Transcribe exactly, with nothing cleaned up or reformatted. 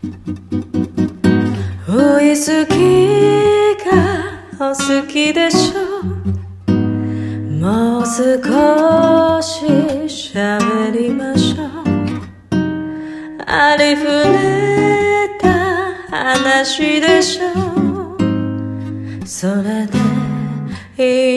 ウイスキーがお好きでしょう。もう少し喋りましょう。ありふれた話でしょう。それでいい